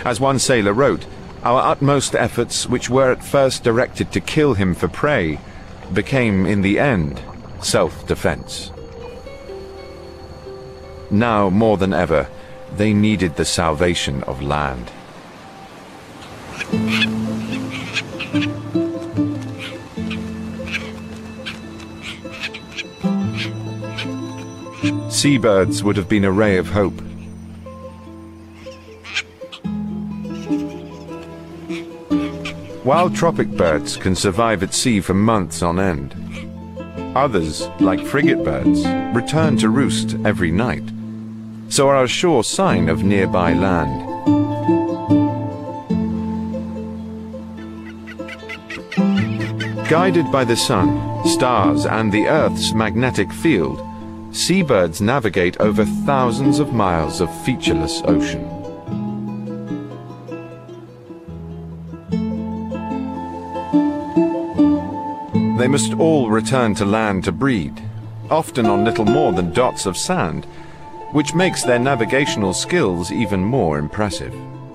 As one sailor wrote, our utmost efforts, which were at first directed to kill him for prey, became in the end self-defense. Now more than ever, they needed the salvation of land. Seabirds would have been a ray of hope. Wild tropic birds can survive at sea for months on end. Others, like frigate birds, return to roost every night, so are a sure sign of nearby land. Guided by the sun, stars, and the Earth's magnetic field, seabirds navigate over thousands of miles of featureless ocean. They must all return to land to breed, often on little more than dots of sand, which makes their navigational skills even more impressive.